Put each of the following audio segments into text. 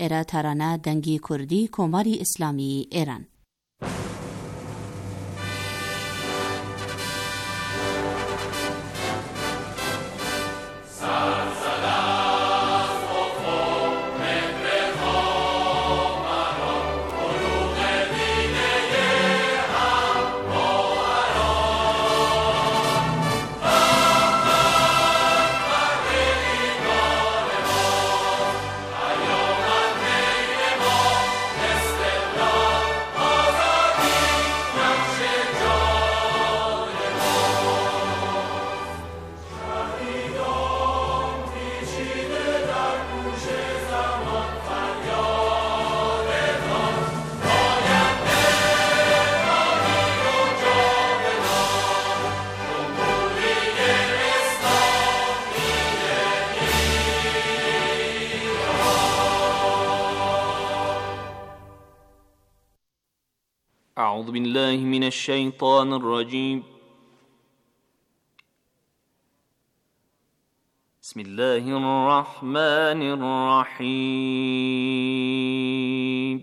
ایره ترانه دنگی کردی کماری اسلامی ایران. أعوذ بالله من الشيطان الرجيم. بسم الله الرحمن الرحيم.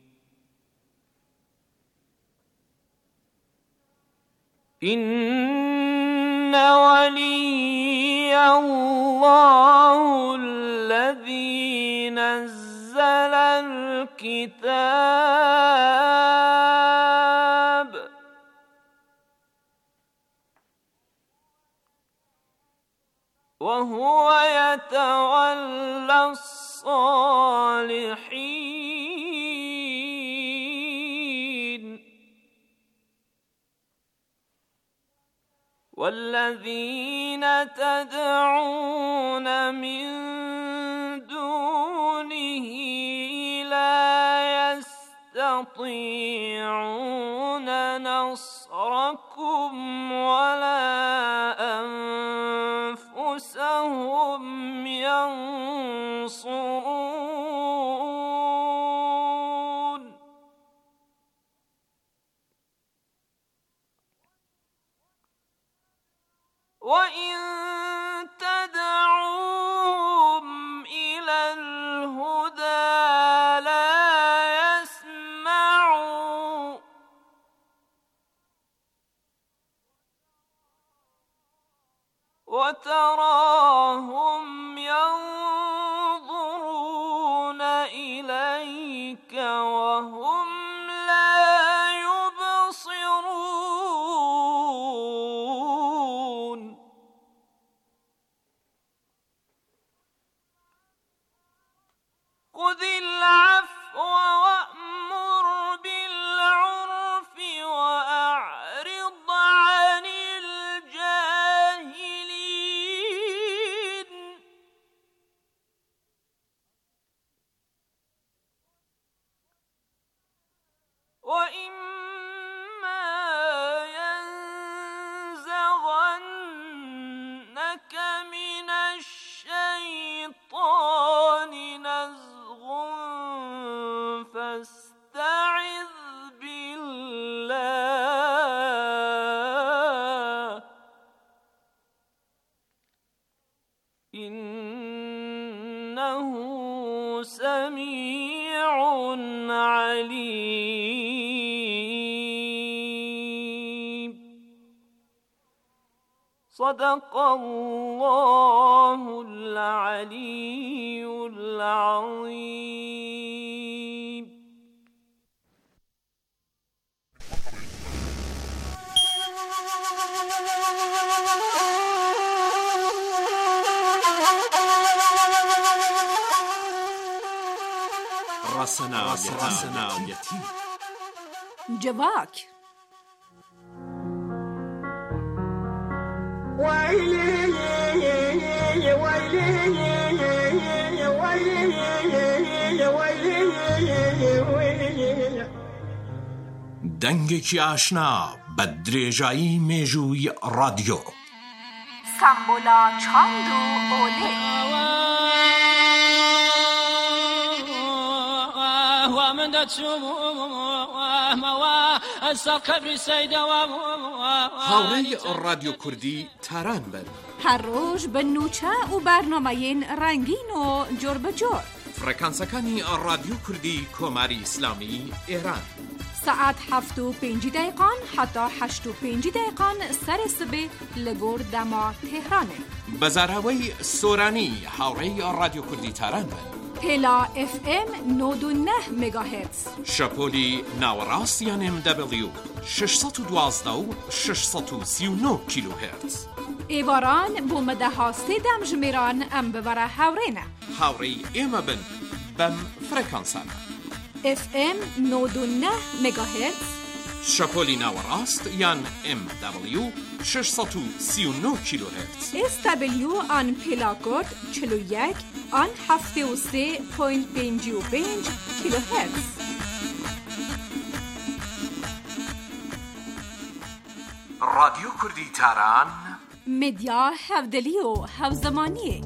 إن ولي الله الذي نزل الكتاب وهو يتولى الصالحين والذين تدعون من دونه لا يستطيعون نصركم ولا أنفسهم ينصرون. وإن تدعوهم إلى الهدى لا يسمعوا وتراهم ينظرون إليك وهم لا يبصرون. خذ العفو وأمر بالعرف وأعرض عن الجاهلين. وإما ينزغنك من الشيطان نزغ فاستعذ بالله إنه سميع عليم. صدق الله العلي العظيم. رسناويتي جواك دەنگێکی ئاشنا بە درێژایی مێژووی ڕادیۆ. سامبولا چاند و ئۆلێ هاوڕێی ڕادیۆ کوردی تاران بن. هەر ڕۆژ بە نووچە و بەرنامەیەن ڕەنگین و جۆر بە جۆر. فرکانسەکانی رادیو کوردی کۆماری ئیسلامی ئێران. ساعت 7:05 حتی 8:05 سر سبه لگور دما تهرانه. بەزاراوەی سۆرانی هاوڕێی رادیو کوردی تاران بن. پلا FM 99 مگاهرتز. شەپۆلی ناوەڕاست یان MW 612 و 639 کیلوهرتز. ایواران بو مدەها سێدەم ژمێران ئەم ببەرە هاوڕێنە. هاوڕێی ئێمە بن بەم فرەکانسانە. FM 99 مگاهرتز. شەپۆلی ناوەڕاست یان MW 639 کیلوهرتز. SW آن پلاکورد 41 آن 73.55 کیلوهرتز. رادیو کوردی تاران مدیا هەودلی و هەوزەمانیە.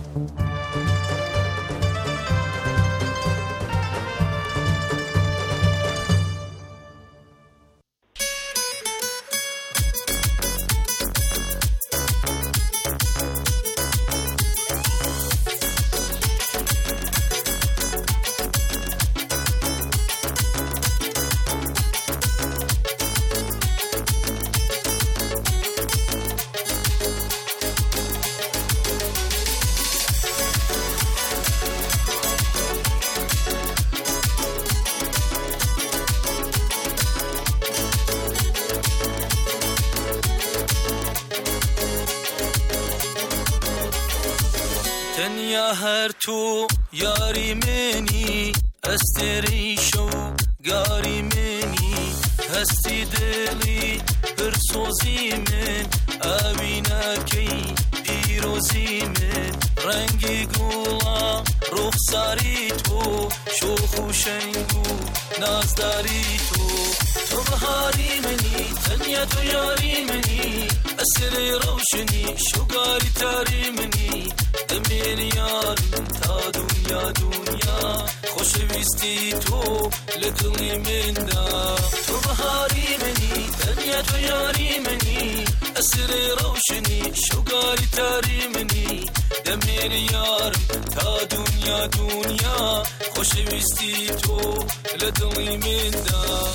تنیا هر تو یاری منی استری شو گاری منی هستی دلی پر سوزی من اوینکی پیروزی من رنگی گولا رخساری تو شوخ و شنگو نازداری تو بهاری منی تنیا تو یاری منی اسری روشنی شوگاری تاری منی دمیر یارم تا دنیا دنیا خوشویستی تو لدلی من دا تو بهاری منی تنیا تو یاری منی اسری روشنی شوگاری تاری منی دمیر یارم تا دنیا دنیا خوشویستی تو لدلی من دا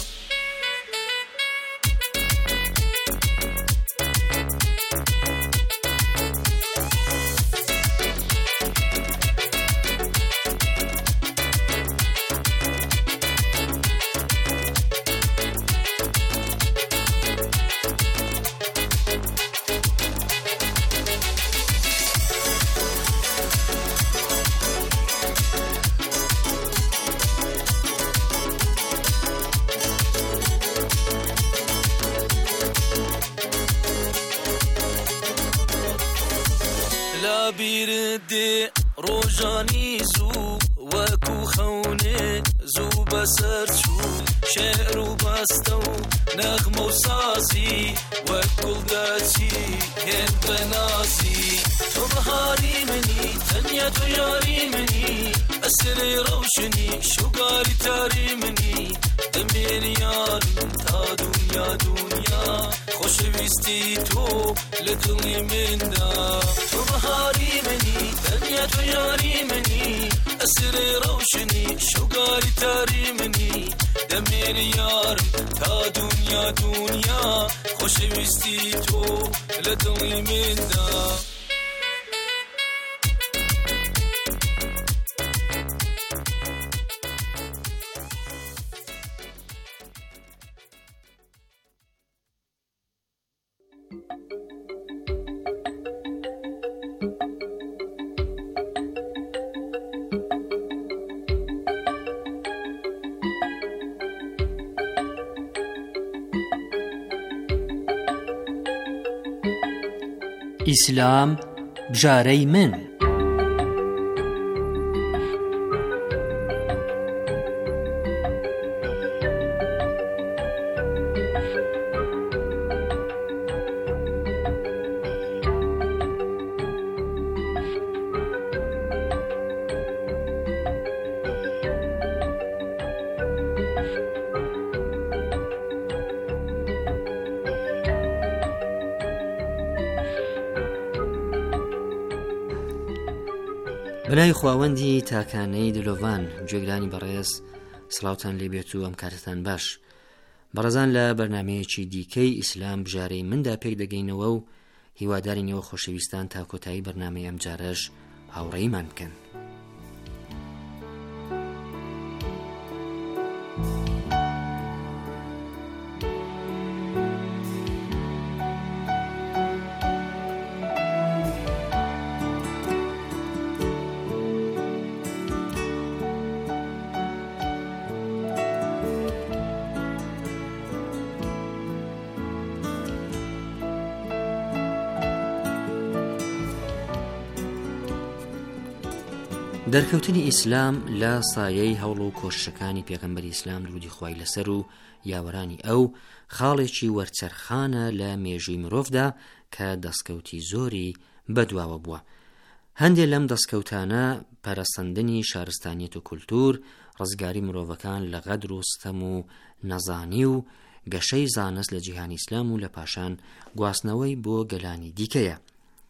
بیرده روزانی زو وکو خونه زو بسر چو شعر و بستو نغم و سازی وکل داتی هن بنازی تو بهاری منی تنیا تو یاری منی اسری روشنی شوگاری تاری منی دمیر یارم تا دنیا دنیا خوشویستی تو لدلی من دا تو بهاری منی تنیا تو یاری منی اسری روشنی شوگاری تاری منی دمیر یارم تا دنیا دنیا خوشویستی تو لدلی من دا ئیسلام بژارەی من. بەلای خواوەندی تاکانەی دلۆڤان گوێگرانی بەڕێز سڵاوتان لێبێت و ئەم کاتتان باش. بەڕێزان لە بەرنامەیەکی دیکەی ئیسلام بژارەی مندا پێک دەگەینەوە و هیواداری نێوە خۆشەویستان تا کۆتایی بەرنامەی ئەم جارەش هاوڕێیمان بکەن. دەرکەوتنی ئیسلام لە سایەی هەوڵ و کۆششەکانی پێغەمبەری ئیسلام درودی خوای لەسەر و یاوەرانی ئەو خاڵێکی وەرچەرخانە لە مێژووی مرۆڤدا کە دەستکەوتی زۆری بەدواوە بووە. هەندێک لەم دەستکەوتانە پەرەسەندنی شارستانیەت و کولتور، ڕزگاری مرۆڤەکان لە غەدر و ستەم و نەزانی و گەشەی زانست لە جیهانی ئیسلام و لە پاشان گواستنەوەی بۆ گەلانی دیکەیە.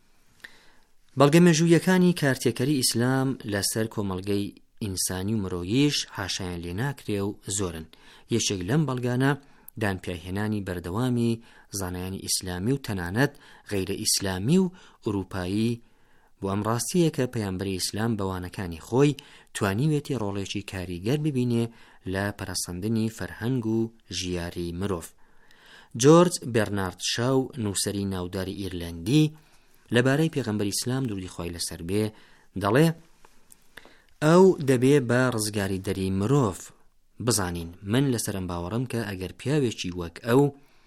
بەڵگە مێژوویەکانی کارتێکەری ئیسلام لەسەر کۆمەڵگەی ئینسانی و مرۆییش حاشایان لێ ناکرێ و زۆرن. یەکێک لەم بەڵگانە دانپێهێنانی بەردەوامی زانایانی ئیسلامی و تەنانەت غەیرە ئیسلامی و ئوروپایی بۆ ئەم ڕاستیە کە پەیامبەری ئیسلام بەوانەکانی خۆی توانیوێتی ڕۆڵێکی کاریگەر ببینێ لە پەرەسەندنی فەرهەنگ و ژیاری مرۆڤ. جۆرج بێرنارد شاو، نووسەری ناوداری ئیرلەندی، لەبارەی پێغەمبەری ئیسلام درودی خوای لەسەر بێ دەڵێ ئەو دەبێ بە ڕزگاری دەری مرۆڤ بزانین. من لەسەرم باوەڕم کە ئەگەر پیاوێکی وەک ئەو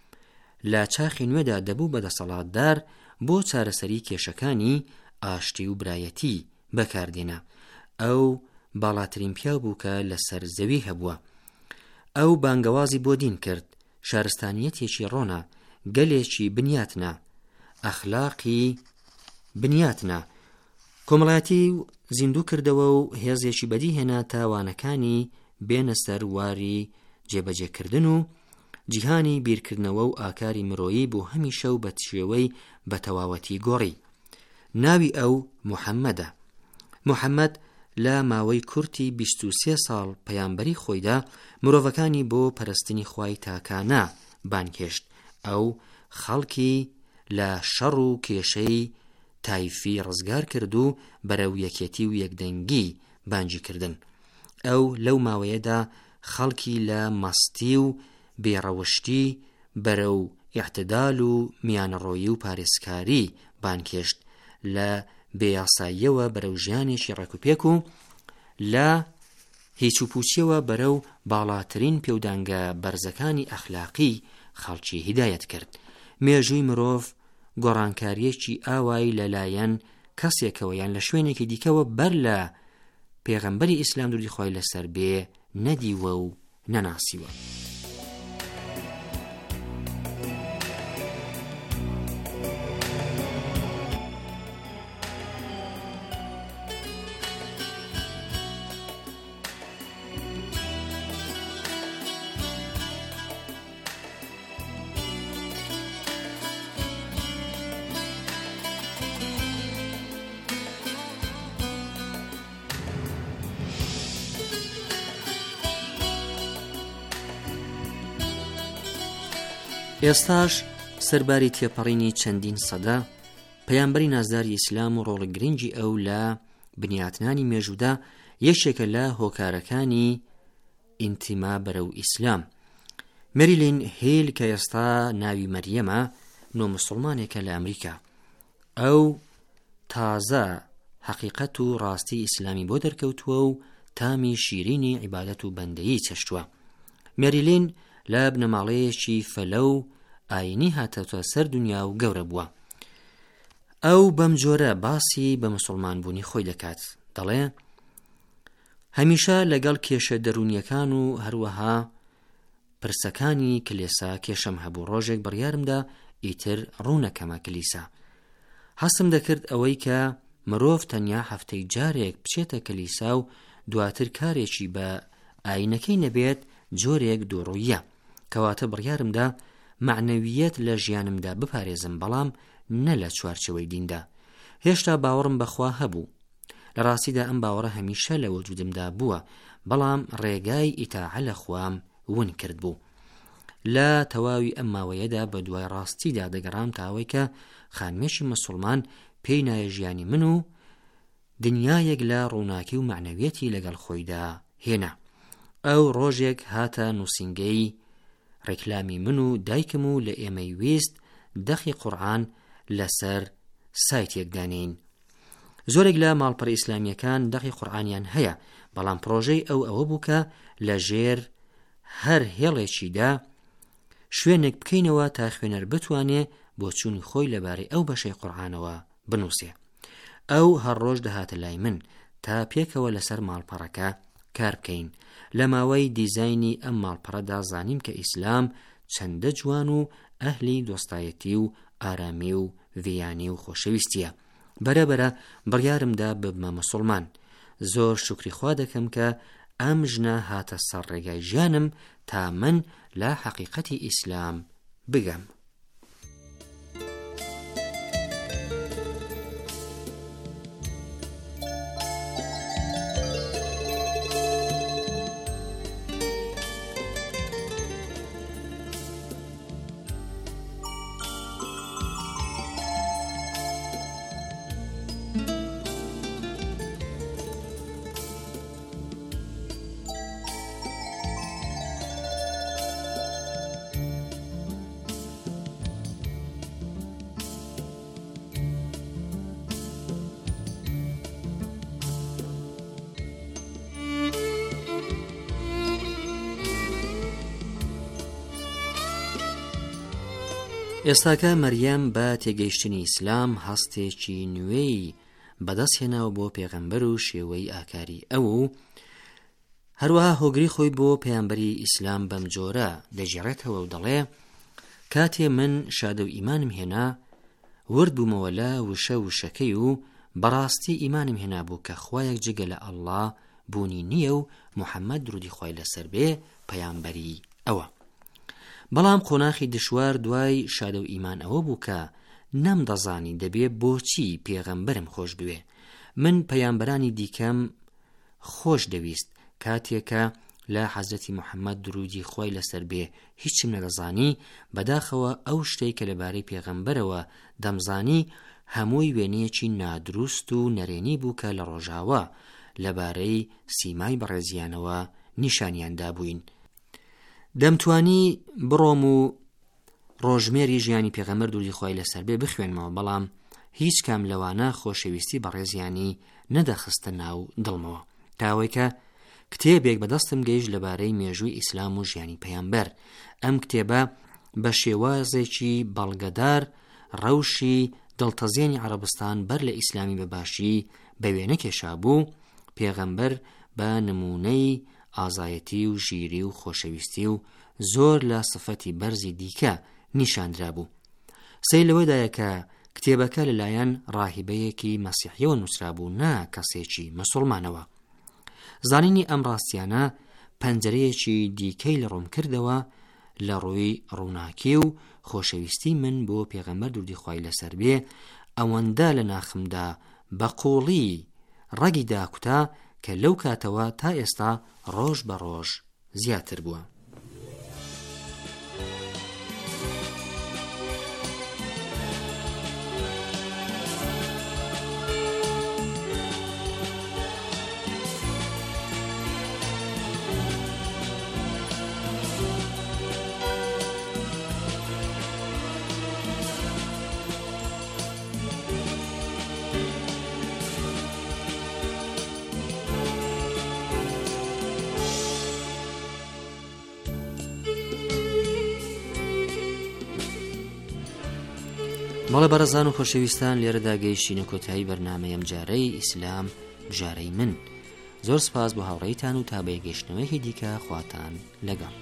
لە چاخی نوێدا دەبوو بەدەسەڵاتدار بۆ چارەسەری کێشەکانی ئاشتی و برایەتی بەکاردێنە، ئەو باڵاترین پیاو بوو کە لەسەر زەوی هەبووە. ئەو بانگەوازی بۆ دین کرد، شارستانیەتێکی ڕۆنا، گەلێکی بنیاتنە، ئەخلاقی بنیاتنە، کۆمەڵایەتی زیندوو کردەوە و هێزێکی بەدی هێنا تاوانەکانی بێنە سەر واری جێبەجێکردن و جیهانی بیرکردنەوە و ئاکاری مرۆیی بۆ هەمیشە و بە شێوەی بە تەواوەتی گۆڕی. ناوی ئەو محەممەدە. محەممەد لە ماوەی کورتی 23 ساڵ پەیامبەری خۆیدا مرۆڤەکانی بۆ پەرستنی خوای تاکانە بانکێشت. ئەو خەڵکی لە شەڕ و کێشەی تایفی ڕزگار کرد و بەرەو یەکێتی و یەکدەنگی بانگی کردن. ئەو لەو ماوەیەدا خەڵکی لە مەستی و بێڕەوشتی بەرەو ئیعتدال و میانەڕۆیی و پارێزکاری بانکێشت، لە بێیاساییەوە بەرەو ژیانێکی ڕێکوپێک و لە هیچ و پوچیەوە بەرەو باڵاترین پێودانگە بەرزەکانی ئەخلاقی خەڵکی هیدایەت کرد. مێژووی مرۆڤ گۆڕانکاریەکی ئاوایی لەلایەن کەسێکەوە یان لە شوێنێکی دیکەوە بەر لە پێغەمبەری ئیسلام درودی خوای لەسەر بێ نەدیوە و نەناسیوە. ئێستاش سەرباری تێپەڕینی چەندین سەدا پەیامبەری نازداری ئیسلام و ڕۆڵی گرنگی ئەو لە بنیاتنانی مێژوودا یەکێکە لە هۆکارەکانی ئینتیما بەرەو ئیسلام. مەریلین هیل کە ئێستا ناوی مەریەمە، نۆ موسڵمانێکە لە ئەمریکا. ئەو تازە حەقیقەت و ڕاستی ئیسلامی بۆ دەرکەوتووە و تامی شیرینی عیبادەت و بەندەیی چەشتووە. مەریلین لە بنەماڵەیەکی فەلە و ئاینی هاتەوە سەر دنیا و گەورە بووە. ئەو بەم جۆرە باسی بە موسڵمان بوونی خۆی دەکات. دەڵێ هەمیشە لەگەڵ کێشە دەرونیەکان و هەروەها پرسەکانی کلێسا کێشەم هەبوو. ڕۆژێک بڕیارمدا ئیتر ڕوونەکەمە کلیسا. حەسم دەکرد ئەوەی کە مرۆڤ تەنیا هەفتەی جارێک بچێتە کلیسا و دواتر کارێکی بە ئاینەکەی نەبێت جۆرێک دووڕوویە. کەواتە بڕیارمدا معنەویەت لە ژیانمدا بپارێزم، بەڵام نە لە چوارچەوەی دیندا. هێشتا باوەڕم بەخوا هەبوو. لە ڕاستیدا ئەم باوەڕە هەمیشە لە وجودمدا بووە، بەڵام ڕێگای ئیتاعە لە خوام ون کرد بوو. لە تەواوی ئەم ماوەیەدا بە دوای ڕاستیدا دەگەڕام تاوەی کە خانمێکی مسلمان پێی نایە ژیانی من و دنیایەک لە ڕووناکی و معنەویەتی لەگەڵ خۆیدا هێنا. ئەو ڕۆژێک هاتە نووسینگەی ڕێکلامی من و دایکم و لە ئێمەی ویست دەخی قورئان لەسەر سایتێک دانین. زۆرێک لە ماڵپەڕ ئیسلامیەکان دەخی قورئانیان هەیە، بەڵام پرۆژەی ئەوە بوو کە لە ژێر هەر هێڵێکیدا شوێنێک بکەینەوە تا خوێنەر بتوانێ بۆ چوونی خۆی لەبارەی ئەو بەشەی قورئانەوە بنووسێ. ئەو هەر ڕۆژ دەهاتە لای من تا پێکەوە لەسەر ماڵپەڕەکە کار بکەین. لە ماوەی دیزاینی ئەم ماڵپەڕەدا زانیم کە ئیسلام چەندە جوان و ئەهلی دۆستایەتی و ئارامی و ڤیانی و خۆشەویستیە. بەرەبەرە بڕیارمدا ببمە مسلمان. زۆر شکری خوا دەکەم کە ئەم ژنە هاتە سەر ڕێگای ژیانم تا من لە حەقیقەتی ئیسلام بگەم. ئێستاکە مەریەم بە تێگەیشتنی ئیسلام هەستێکی نوێی بەدەستهێناوە بۆ پێغەمبەر و شێوەی ئاکاری ئەو و هەروەها هۆگری خۆی بۆ پەیامبەری ئیسلام بەم جۆرە دەژێڕێتەوە و دەڵێ کاتێ من شادە و ئیمانم هێنا ورد بوومەوە لە وشە وشەکەی و بەڕاستی ئیمانم هێنا بوو کە خوایەک جگە لە ئەڵڵا بوونی نییە و محەممەد درودی خوای لەسەر بێ پەیامبەری ئەوە. بەڵام قۆناخی دشوار دوای شادە و ئیمان ئەوە بوو کە نەمدەزانی دەبێ بۆچی پێغەمبەرم خۆش بوێ. من پەیامبەرانی دیکەم خۆش دەویست کاتێکە لە حەزرەتی محەممەد درودی خوای لەسەر بێ هیچم نەدەزانی، بەداخەوە ئەو شتەی کە لەبارەی پێغەمبەرەوە دەمزانی هەمووی وێنەیەکی نادروست و نەرێنی بوو کە لە ڕۆژاوە لەبارەی سیمای بەڕێزیانەوە نیشانیاندا بووین. دەمتوانی بڕۆم و ڕۆژمێری ژیانی پێغەمبەر درودی خوای لەسەر بێ بخوێنمەوە، بەڵام هیچ کام لەوانە خۆشەویستی بەڕێزیانی نەدەخستە ناو دڵمەوە. تاوەی کە کتێبێک بەدەستم گەیشت لەبارەی مێژووی ئیسلام و ژیانی پەیامبەر. ئەم کتێبە بە شێوازێکی بەڵگەدار ڕەوشی دڵتەزیێنی عەرەبستان بەر لە ئیسلامی بەباشی بە وێنە کێشا بوو. پێغەمبەر بە نمونەی ئازایەتی و ژیری و خۆشەویستی و زۆر لە سفەتی بەرزی دیکە نیشاندرا بوو. سەی لەوەدایە کە کتێبەکە لەلایەن ڕاهیبەیەکی مەسیحیەوە نووسرا بوو، نا کەسێکی مسلمانەوە. زانینی ئەم ڕاستیانە پەنجەرەیەکی دیکەی لە ڕوون کردەوە لە ڕووی ڕووناکی و خۆشەویستی من بۆ پێغەمبەر درودی خوای لەسەر بێ ئەوەندە لە ناخمدا بەقوڵی ڕەگی داکوتا کە لەو کاتەوە تا ئێستا ڕۆژ بە ڕۆژ زیاتر بووە. مەڵە بەڕێزان و خۆشەویستان، لێرەدا گەیشتینە کۆتایی بەرنامەیەم جارەی ئیسلام جارەی من. زۆر سپاس بۆ هاوڕێیتان و تا بە یەکگەشتنەوەیەکی دیکە خواتان لەگەڵ.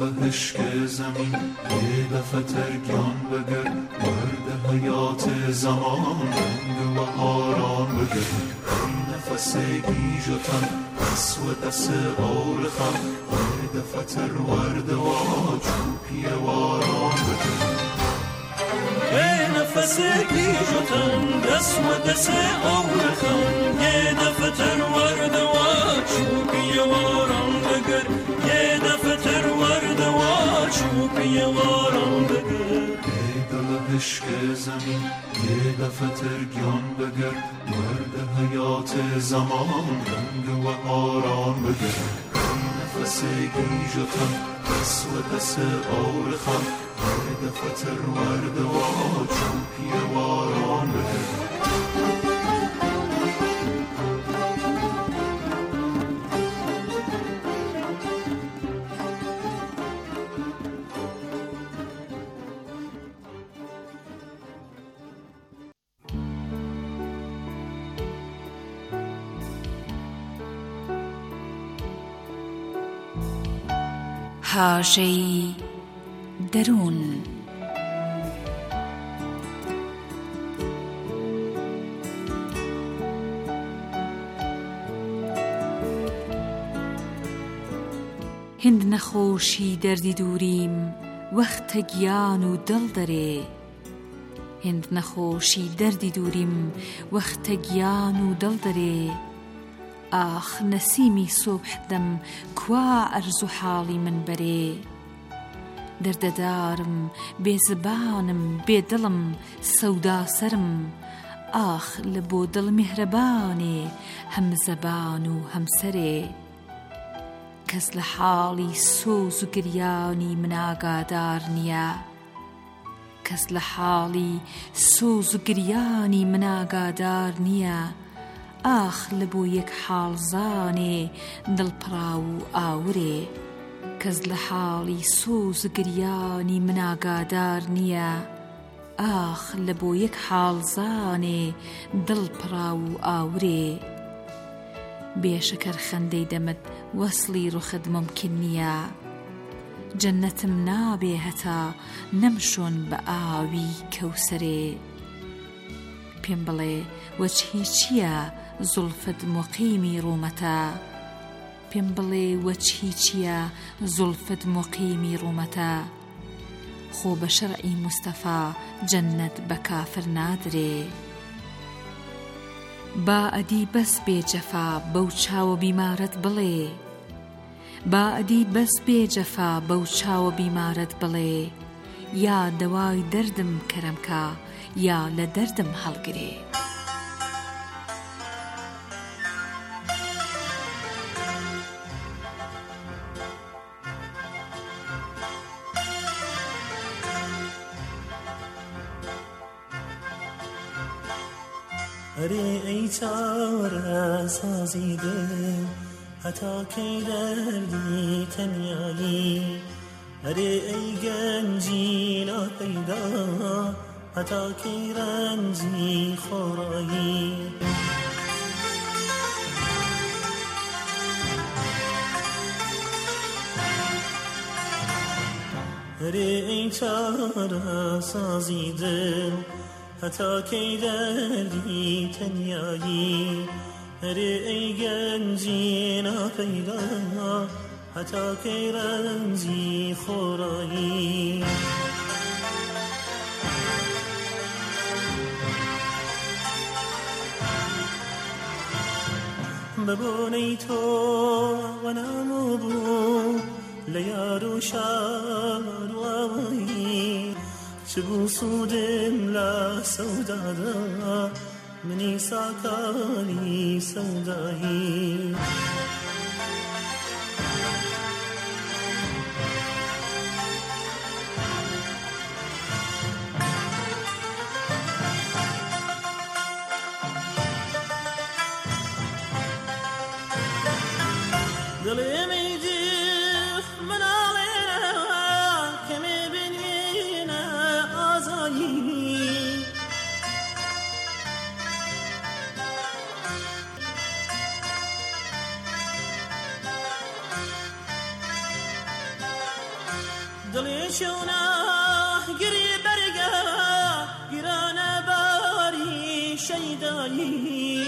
دل عشق زمین یه دفعه ترکان بگر ورد حیات زمان رنگ بهاران بگر ای نفس گیجتن دست و دست آرخم یه دفعه تر ورد و چوپی واران بگر یه نفس گیجتن دست و دست آرخم یه دفعه تر ورد و چوپی واران بگر یه دفعه تر ورد و چوپی واران بگر ای دل عشق زمین یه دفعه ترگیان بگر ورد حیات زمان رنگ و آران بگر ای نفس گیجتن دست و دست آرخم یه دفعه تر ورد و چوپی واران بگر هاژەی دەروون هند نەخۆشی دەردی دووریم وەختە گیان و دڵ دەرێ هند نەخۆشی دەردی دووریم وەختە گیان و دڵ دەرێ آخ نسیمی صبح دم کوا ئەرزوو حاڵی من بەرێ دەردەدارم بێزبانم بێدڵم سەودا سرم ئاخ لە بۆ دڵ میهرەبانێ هەم زەبان و هەم سەرێ کەس لە حاڵی سۆز و گریانی من ئاگادار نییە کەس لە حاڵی سۆز و گریانی من ئاگادار نییە ئاخ لە بۆ یەک حاڵزانێ دڵپڕا و ئاورێ کەس لە حاڵی سۆز و گریانی من ئاگادار نییە ئاخ لە بۆ یەک حاڵزانێ دڵپڕا و ئاورێ بێشەکەر خەندەی دەمت وەسڵی ڕوخت ممکن نییە جەننەتم نابێ هەتا نەمشۆن بە ئاوی کەوسەرێ پێم بڵێ وەجهی چییە زولفت مقیمی ڕوومەتە پێم بڵێ وەجهی چییە زولفت مقیمی ڕوومەتە خۆ بە شەرعی موستەفا جەننەت بە کافر نادرێ با ئەدی بەس بێ جەفا بەو چاوە بیمارەت بڵێ با ئەدی بەس بێ جەفا بەو چاوە بیمارەت بڵێ یا دەوای دەردم کەرەمکە یا لە دەردم هەڵگرێ ئەرێ ئەی چارە سازی دڵ هەتا کەی دەردی تەنیایی ئەرێ ئەی گەنجی ناپەیدا هەتا کەی ڕەنجی خۆڕایی ئەرێ ئەی چارە سازی دڵ هەتا کەی دەردی تەنیایی ئەرێ ئەی گەنجی ناپەیدا هەتا کەی ڕەنجی خۆڕایی بەبوونەی تۆ وەنامۆ بوو لە یار و شار و ئاوایی چ بوو سوودم لە سەودادا منی ساکانی سەودایی دڵێمی دیر مناڵێنە کەمێ بینینە ئازایی دلشونا گری برگا گران باری شیدایی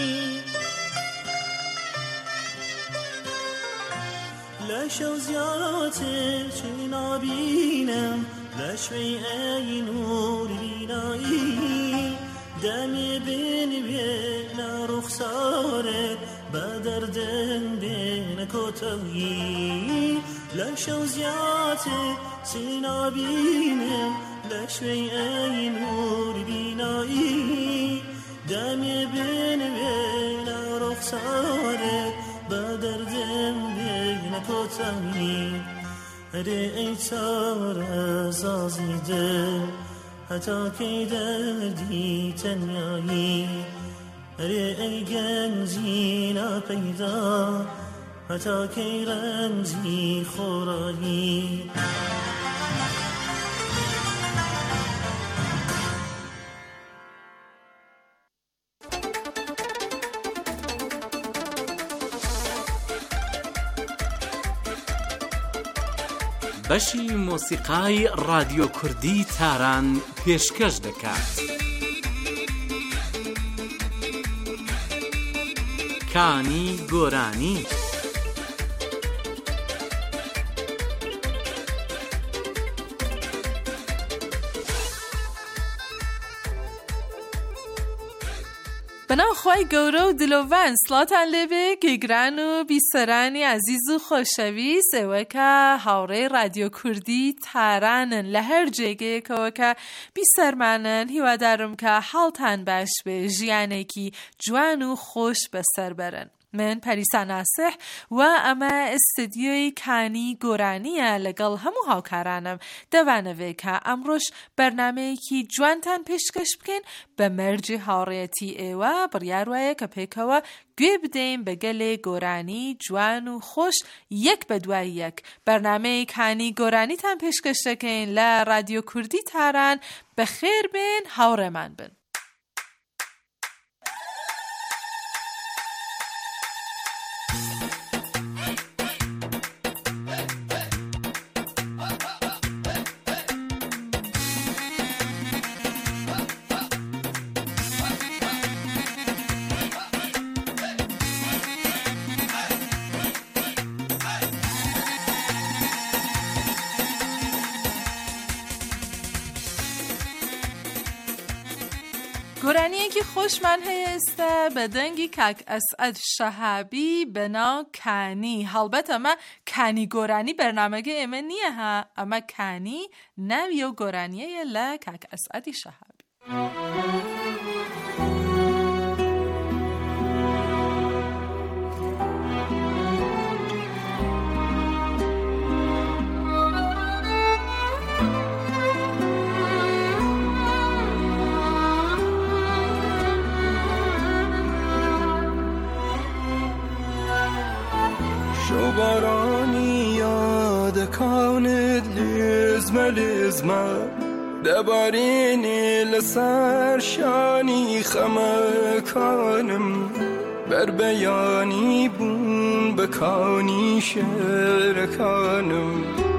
لشو زیارت چی نبینم لشوی ای نور بینایی دمی بین رخساره بدردن بین کتوی لشو زیارت چی نبینم لشوی ای نور بینایی دمی بین رخساره بدردن بین کتوی اره ای تار زازیده حتی که دردی تنیایی اره ای گنجی نپیدا حتی که رمزی خورایی بەشی مۆسیقای رادیۆ کوردی تاران پێشکەش دەکات. کانی گۆرانی. بەناو خوای گەورە و دلۆڤان سڵاتان لێبێ گێگران و بیسەرانی عەزیز و خۆشەویست ئێوە کە هاوڕێی رادیۆ کوردی تارانن لە هەر جێگەیەکەوە کە بیسەرمانن هیوادارم کە حاڵتان باش بێ ژیانێکی جوان و خۆش بەسەر بەرن. من پەریسا ناسح و ئەمە ئستدیۆی کانی گۆرانیە لەگەڵ هەموو هاوکارانم دەوانەوێ کە ئەمڕۆژ بەرنامەیەکی جوانتان پێشکەش بکەین بە مەرجی هاوڕێتی ئێوە بڕیار وایە کە پێکەوە گوێ بدەین بە گەلێ گۆرانی جوان و خۆش یەک بە دوای یەک بەرنامەی کانی گۆرانیتان پێشکەش دەکەین لە رادیۆ کوردی تاران. بەخێر بێن هاوڕێمان بن. گۆرانیەکی خۆشمان هەیە ئێستا بە دەنگی کاک ئەسعەد شەهابی بەناو کانی. هەڵبەت ئەمە کانی گۆرانی بەرنامەگە ئێمە نییە ها، ئەمە کانی ناویە و گۆرانیەیە لە کاک ئەسعەدی شەهابی. بارانی یاد کانت لزمه دبارینی لسر شانی خمکانم بر بیانی بون بکانی شرکانم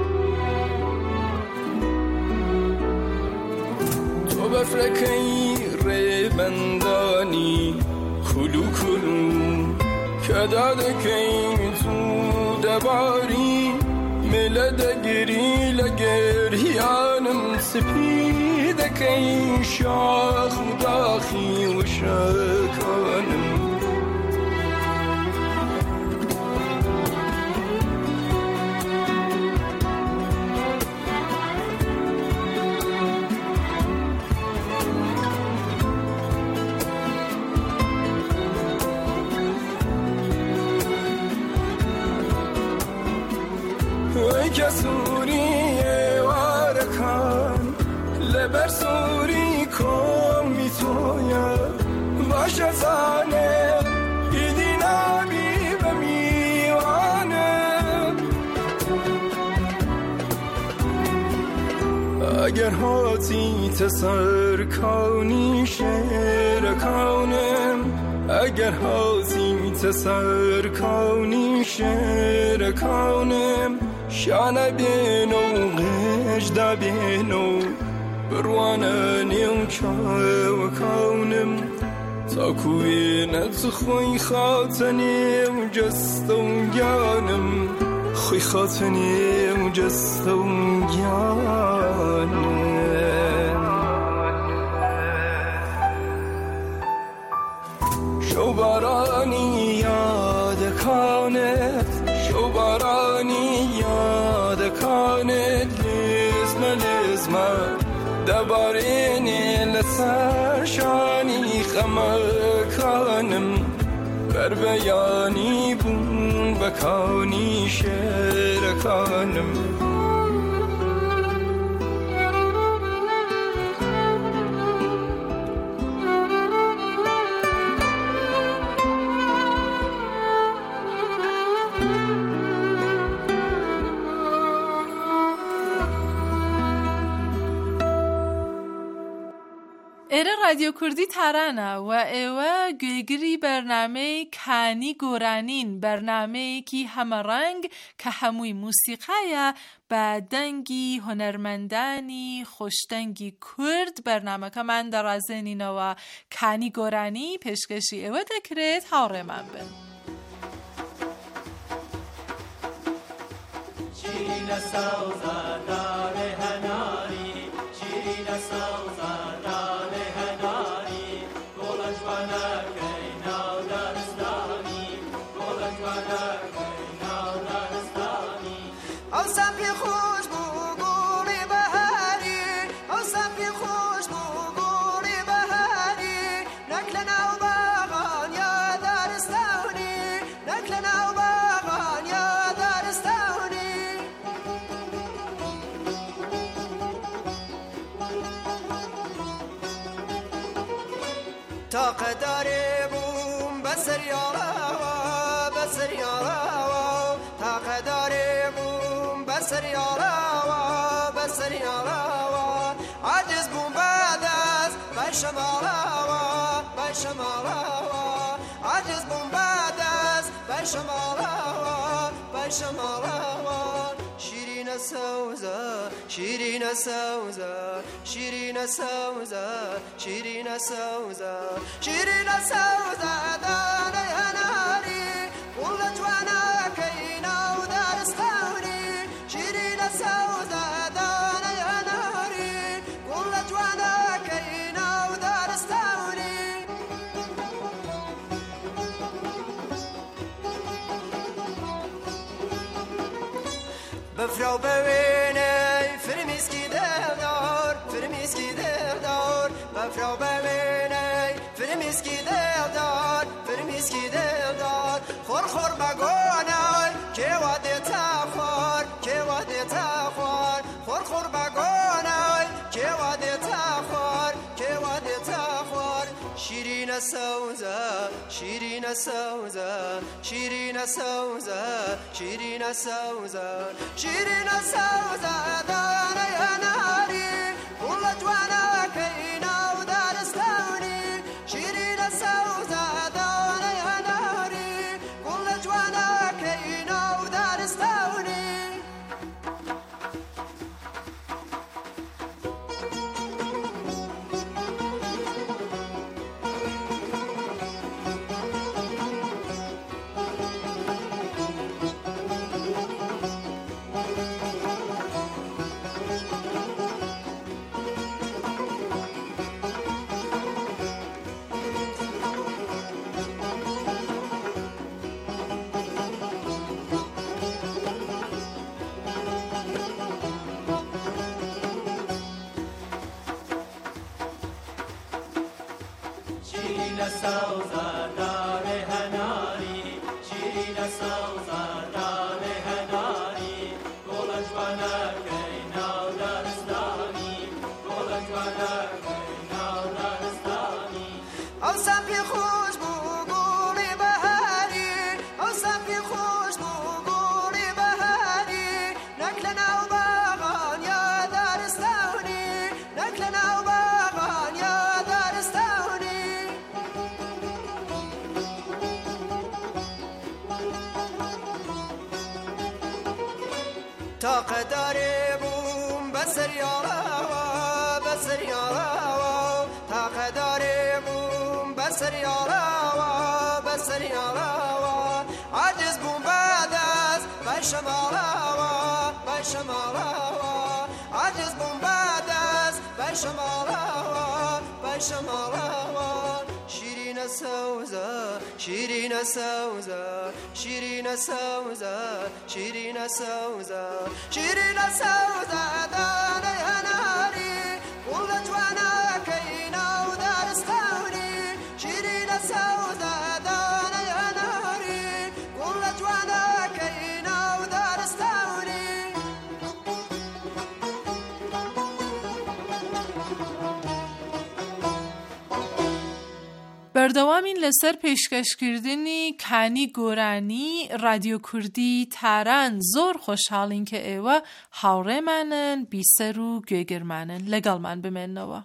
تو بفرکی ریبندانی کلو کلو کداده که تو دباری ملده گری لگریانم سپیده که شاخ داخی و شکانم که سوریه وارکان لبر سوری کن میتویم باشه زانه ایدی نبی بمیوانه اگر هاتی تسر کونی شعر کونم اگر هاتی تسر کونی شعر کونم شانه بین و غش دبینو بروانانیم که و کونم تاکوی نتخوی خاطنیم جستم گانم خوی خاطنیم جستم گانم شو بارانی یاد کانت شو بارانی یاد کانت لزمه دبارینی لسر شانی خمکانم بر بیانی بون بکانی شرکانم ئێرە رادیۆ کوردی تارانە و ئێوە گوێگری بەرنامەی کانی گۆرانین، بەرنامەیەکی هەمەڕەنگ کە هەمووی موسیقایە بە دەنگی هونەرمەندانی خۆشدەنگی کورد. بەرنامەکەمان دەڕازێنینەوە کانی گۆرانی پێشکەشی ئێوە دەکرێت، هاوڕێمان بن. شیرینە سەوزە دارێ هەناری شیرینە سەوزە دارێ هەناری گۆڵە جوانەکەی ناو دارستانی گۆڵە جوانەکەی ناو دارستانی ئەو سەپی خۆش بوو گۆڵی بەهاری ئەو سەپی خۆش بوو گۆڵی بەهاری نەک لە ناو باغان یا دارستانی نەک لە ناو باغان یا دارستانی تاقە دارێ بووم بەسەر یاڵاوە بەسەر یاڵاوە تاقە دارێ بووم بەسەر یاڵاوە بەسەر یاڵاوە عاجز بووم بەدەست بەشەماڵاوە بەشەماڵاوە عاجز بووم بەدەست بەشەماڵاوە بەشەماڵاوە شیرینە سەوزە شیرینە سەوزە شیرینە سەوزە شیرینە سەوزە شیرینە سەوزە دانەی هەناری وڵە جوانەکەی ناو دارستانی شیرینە سەوزە دانەی هەناری وڵە جوانەکەی ناو دارستانی بفرە و بەوێنەی فرمیسکی دێدار فرمیسکی دێدار بفرە و بەوێنەی فرمیسکی دێدار فرمیسکی دێدار خۆر خۆر بەگۆنەی کێوە دێتە خوار کێوە دێتە خوار خۆر خۆر بەگۆنەی کێوە دێتە خوار کێوە دێتە خوار شیرینە سەوزە شیرینە سەوزە شیرینە سەوزە شیرینە سەوزە شیرینە سەوزە دانەی هەناری وڵە جوانەکەی ناو دارستانی شیرینە سەوزە دانەی هەناری وڵە جوانەکەی ناو دارستانی شیرینە سەوزە دارێ هەناری شیرینە سەوزە دارێ هەناری گۆڵە جوانەکەی ناو دارستانی گۆڵە جوانەکەی ناو دارستانی ئەو سەپی خۆش بوو گۆڵی بەهاری ئەو سەپی خۆش بوو گۆڵی بەهاری نەک لە ناو باغان یا دارستانی نەک لە ناو باغان یا دارستانی تاقە دارێ بووم بسریالا بسریالا تا قدر بوم بسریالا بسریالا عجز بوم بعد از بشمالا بشمالا عجز بوم بعد از بشمالا بشمالا شیرین سوزا شیرین سوزا شیرین سوزا شیرین سوزا شیرین سوزا دانه هناری قول جوانا کینا و دارستانی شیرین سوزا دانه هناری قول جوانا کینا و دارستانی بەردەوامین لەسەر پێشکەشکردنی کانی گۆرانی رادیۆ کوردی تاران زۆر خۆشحاڵین کە ئێوە هاوڕێمانن بیسەر و گوێگرمانن لەگەڵمان بمێننەوە.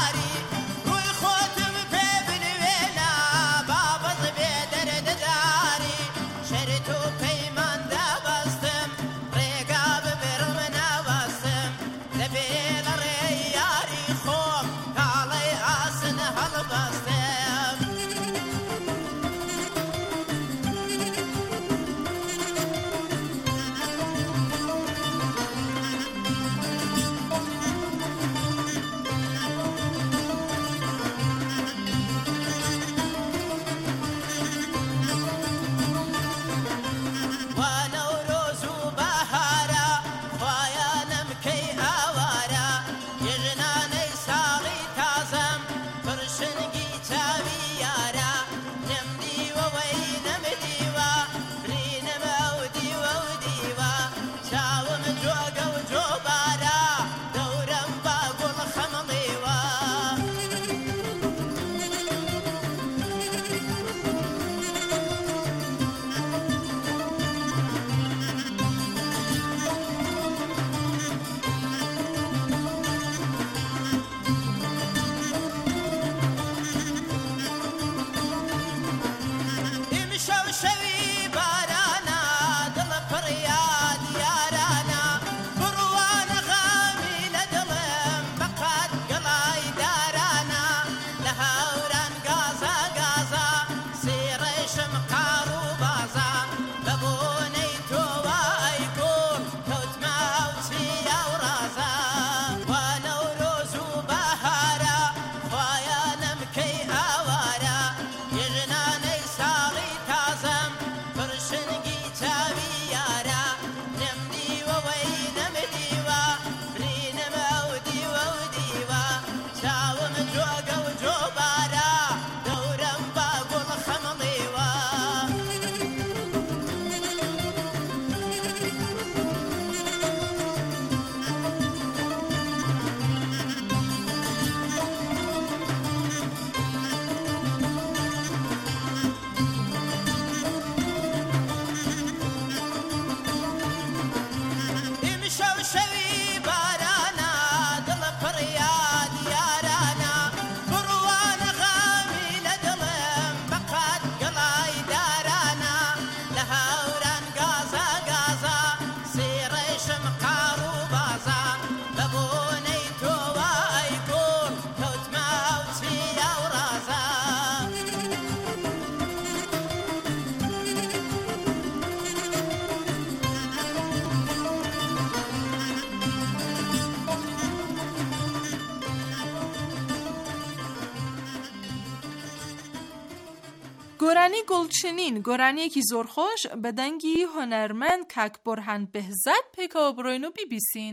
Die گۆرانی گوڵچنین گۆرانیەکی زۆر خۆش بە دەنگی هۆنەرمەند کاک بۆرهان بەهزاد پێکەوە بڕۆین و بیبیسین.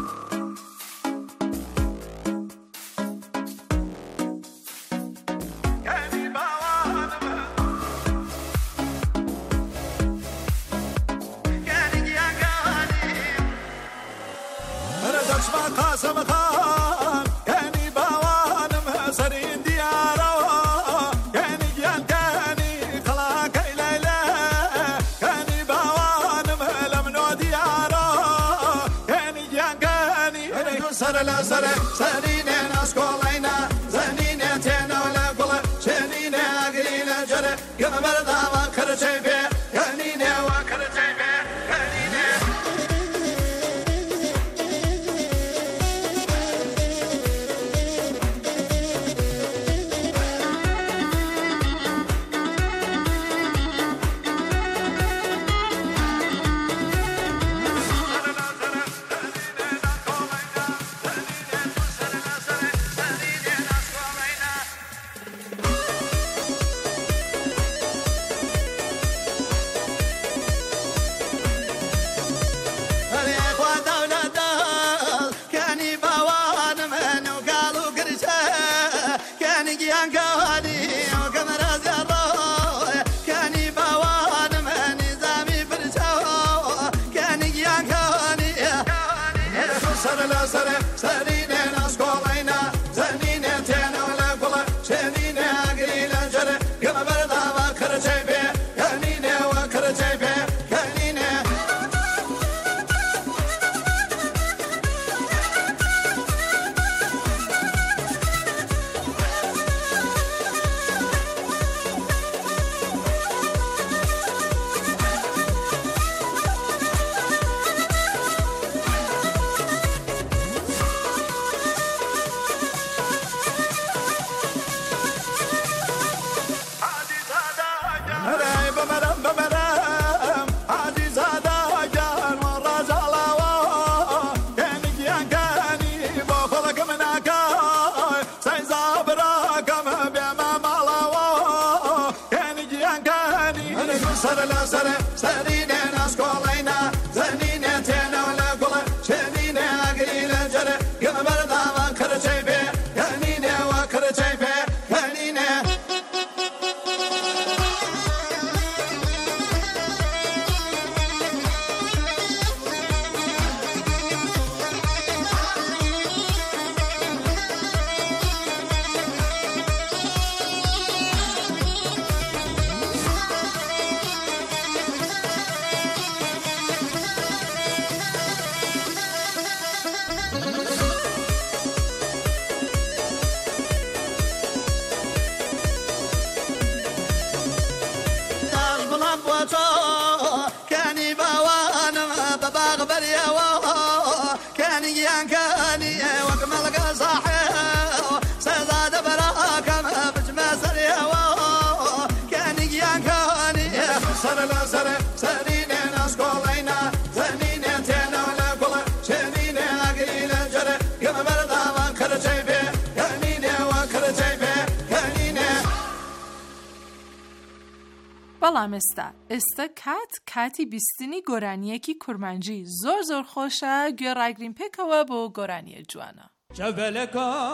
بەڵام ئێستا کاتی بیستنی گۆرانیەکی کورمانجی زۆر خۆشە گوێڕاگرین پێکەوە بۆ گۆرانیە جوانە. جەبەلە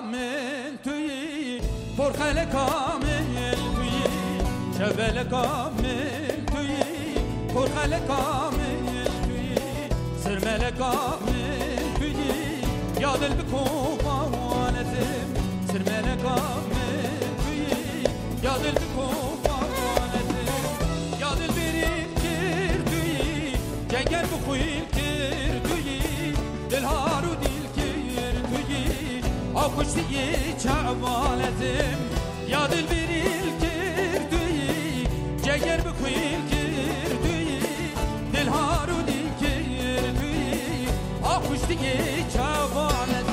کامل تویی پۆرخەلە کامل تویی جەبەلە کامل تویی پۆرخەلە کامل تویی سرمەلە کامل تویی یادل بکۆوانەتم سرمەلە کامل تویی یادل جنگر بخویل کردویی دلها رو دیل کردویی آکشتی چعبالتم یا دل بریل کردویی جنگر بخویل کردویی دلها رو دیل کردویی آکشتی چعبالتم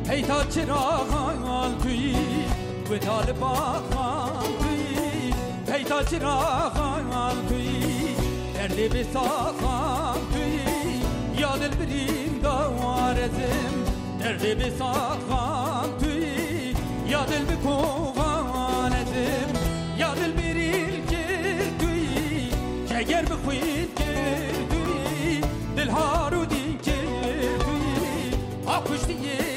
هی تا چراغان توی و طالبان توی هی تا چراغان توی درد بساخان توی یا دل بریم دوارزم درد بساخان توی یا دل بکوانزم یا دل بریل کرد توی جگر بخوید کرد توی دل ها رو دین کرد توی آکشتی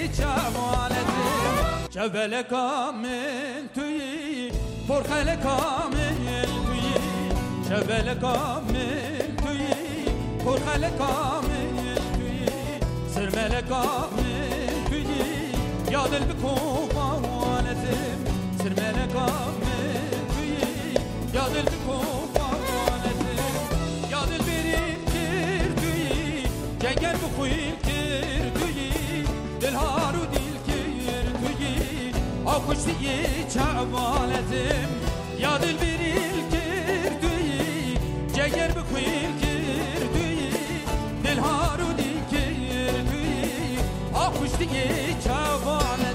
جوانزم جبل کامل توی پرخل کامل توی جبل کامل توی پرخل کامل توی سرمل کامل توی یا دل بکوانزم سرمل کامل توی یا دل بکوانزم یا دل بریم کرد توی جگر بخوید کرد توی دل ها رو دیل کرد توی آکشتی جوانزم یا دل بریم کرد توی جگر بخوید کرد توی دل ها رو دیل کرد توی آکشتی جوانزم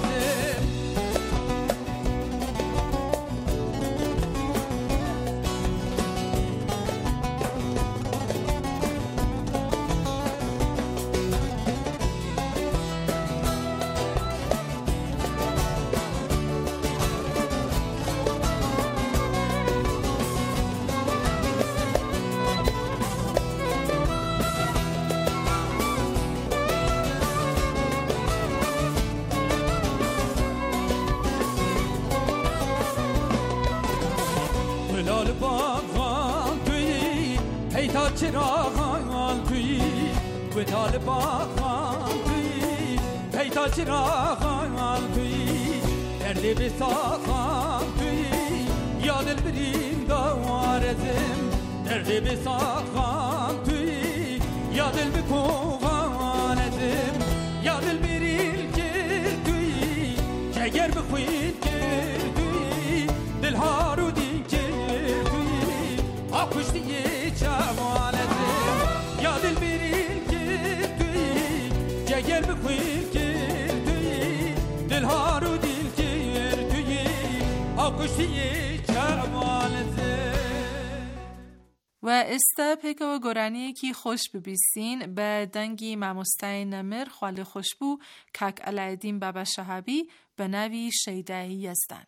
چراغان توی و طالبان توی هی تا چراغان توی درد بساخان توی یا دل بریم دوارزم درد بساخان توی یا دل بکوانزم یا دل بریل کرد توی جگر بخوید کرد توی دل ها رو دین کرد توی آکشتی جوانزم یا دل بریل کرد توی جگر بخوید کرد توی دل ها رو دیل کرد توی آکشتی جوانزم و استه پیکو گرانی کی خوش ببیسین به دنگی مامۆستای نمر خالی خوشبو کاک علایالدین بابا شهابی به نوی شیدای یزدان.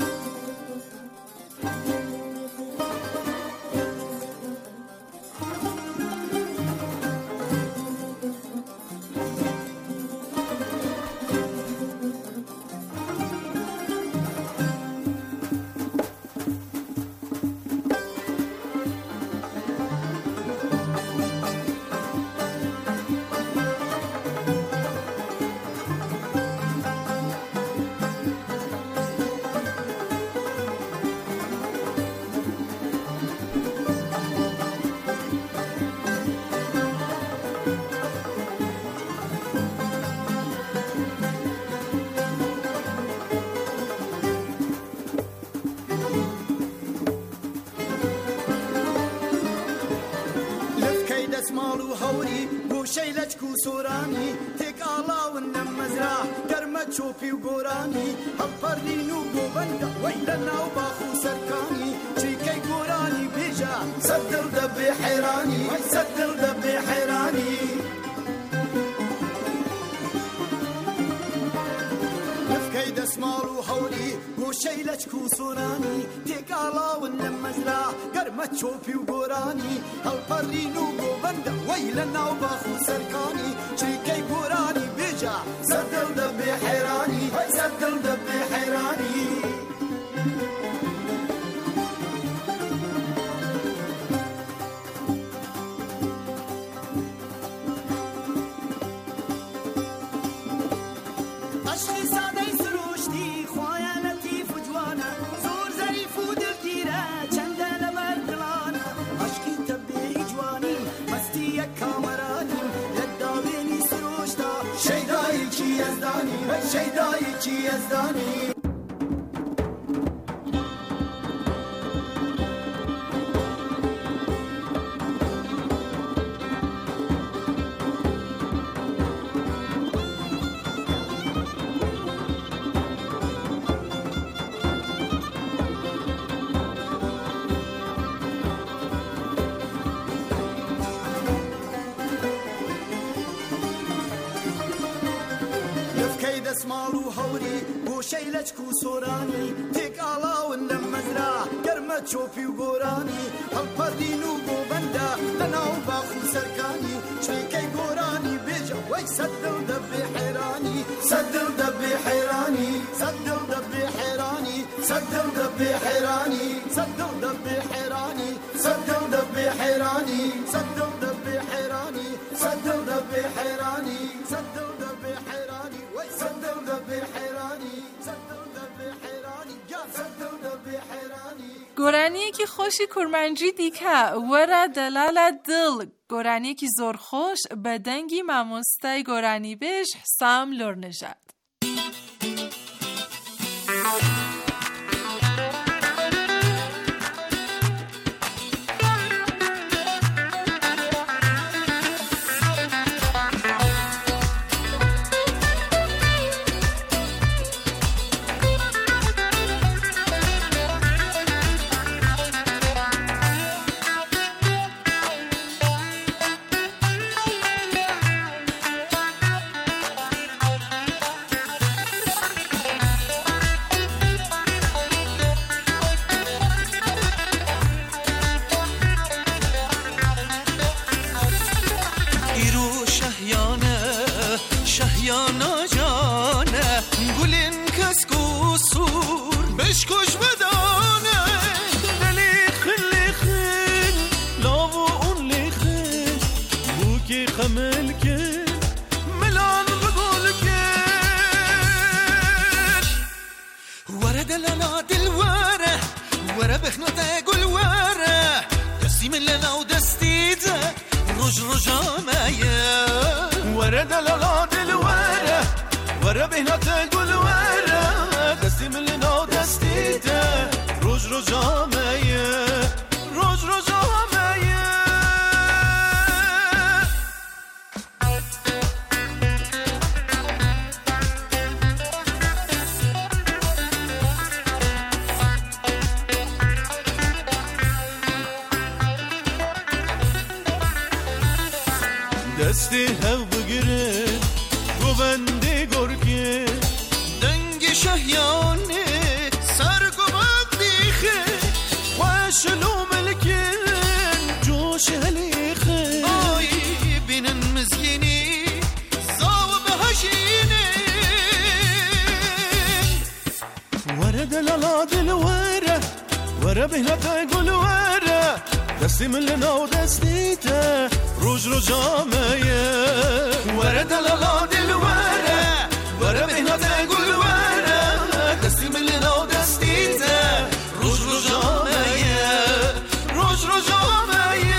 شیلج کو سورانی تک آلاون نمزرا گرمت چوپی و گورانی هل پرلین و گوبنده ویلنا و باخو سرکانی چیکی گورانی بیجا صدر دبی حیرانی صدر دبی حیرانی لفکی دسمال و حولی گو شیلج کو سورانی تک آلاون نمزرا گرمت چوپی و گورانی هل پرلین و گوبنده ویلنا و باخو سرکانی چیکی گورانی بیجا صدر دبی حیرانی صدر دبی حیرانی عشقی ساده سروشتی خوایا لطیف و جوانا زور ظریف و دلگیره چنده لبردلانه عشقی طبیعی جوانی مستی یک کامرانی لداوینی سروشتا شیدایی کی یزدانی شیدایی کی یزدانی دەسماڵ و هەوری گۆشەی لەچک و سۆرانی تێک ئاڵاون لە مەزرا گەرمە چۆپی و گۆرانی هەڵپەردین و گۆبەندە لەناو باخ و سەرکانی شوێنکەی گۆرانی بێژە وەی سەد دڵ دەبێ حێرانی سەد دڵ دەبێ حێرانی سەد دڵ دەبێ حێرانی سەد دڵ دەبێ حێرانی سەد دڵ دەبێ حێرانی سەد دڵ دەبێ حێرانی سەد دڵ دەبێ حێرانی سەد دڵ دەبێ حێرانی سەد دڵ دەبێ حێرانی وەی سەد دڵ دەبێ حێرانی سەد دڵ دەبێ حێرانی گیان سەد دڵ دەبێ حێرانی گۆرانیەکی خۆشی کورمانجی دیکە وەرە دەلالە دڵ گۆرانیەکی زۆر خۆش بە دەنگی مامۆستای گۆرانی بێژ حسام لۆرنژاد. دستی هف بگیره گوبنده گرگه دنگ شهیانه سرگوبند دیخه خوشلو ملکن جوش هلیخه آی بینن مزگینی زاو بهشینه ورد لالا دل وره بهنتا گل وره دستی من لنا و دستیته روز رو جامعه وره دلالا دل وره بهنتا گل وره دستی من لنا و دستیته روز رو جامعه روز رو جامعه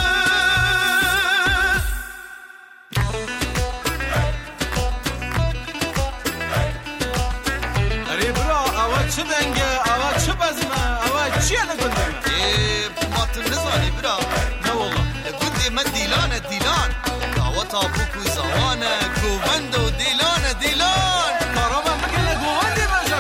اری برا اول چه دنگه اول چه بزمه اول چیه نگنده باطل نزانی برا نه والله گنده من دیلان دعوتا بکو زوانه گوبند و دیلان کارا من بگیره گوبندی باشم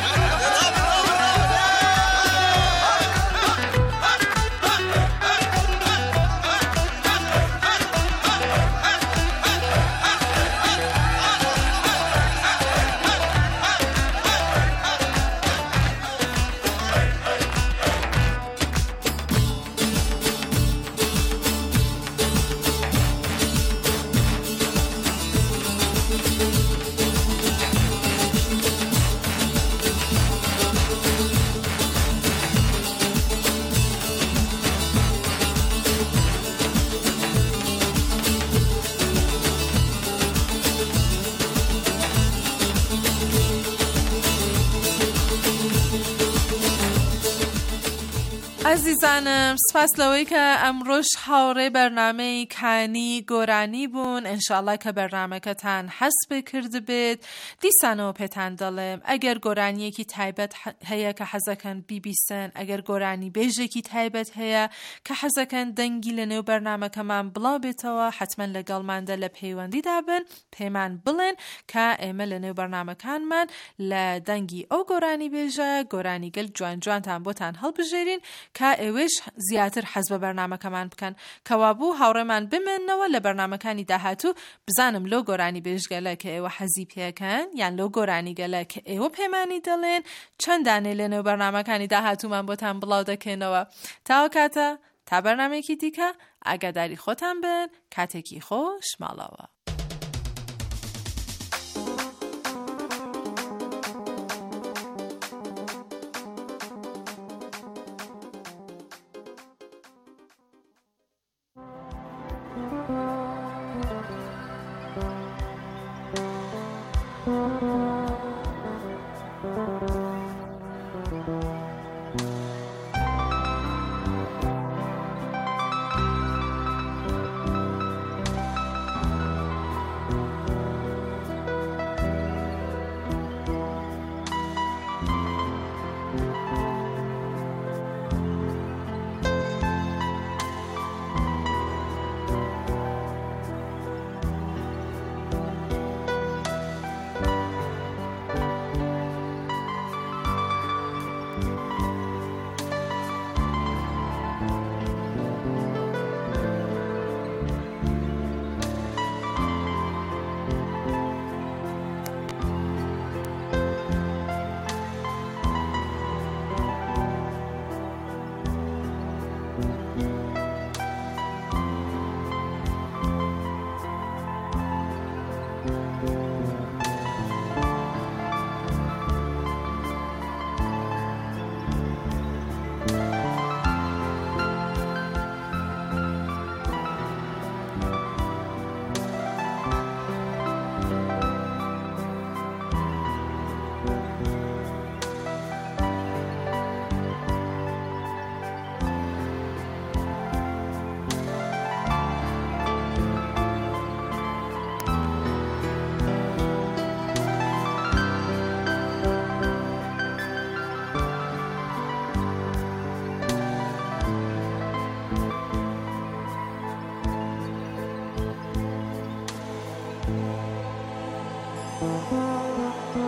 عزیزانم سپاس لەوەی کە ئەمڕۆژ هاوڕێ بەرنامەی کانی گۆرانی بوون. ئینشاءالله کە بەرنامەکەتان حەز پێ کرد بێت. دیسانەوە پێتان دەڵێم ئەگەر گۆرانیەکی تایبەت هەیە کە حەزەکەن بیبیستن، ئەگەر گۆرانی بێژێکی تایبەت هەیە کە حەزەکەن دەنگی لە نێو بەرنامەکەمان بڵاو بێتەوە، حتمما لەگەڵماندا لە پەیوەندیدا بن، پێمان بڵێن کە ئێمە لە نێو بەرنامەکانمان لە دەنگی ئەو گۆرانی بێژە گۆرانی گەل جوان جوانتان بۆتان هەڵبژێرین کە ئێوەش زیاتر حەز بە بەرنامەکەمان بکەن کەوابوو هاوڕێمان بمێننەوە لە بەرنامەکانی داهاتوو بزانم لۆ گۆرانی بێژگەلە کە ئێوە حەزی پێکەن یان لۆ گۆرانی گەلە کە ئێوە پێمانی دەڵێن چەندانێ لەنێو بەرنامەکانی داهاتوومان بۆتان بڵاو دەکەینەوە تاوە کاتە تا بەرنامێکی دیکە ئاگاداری خۆتان بن کاتێکی خۆش ماڵەوە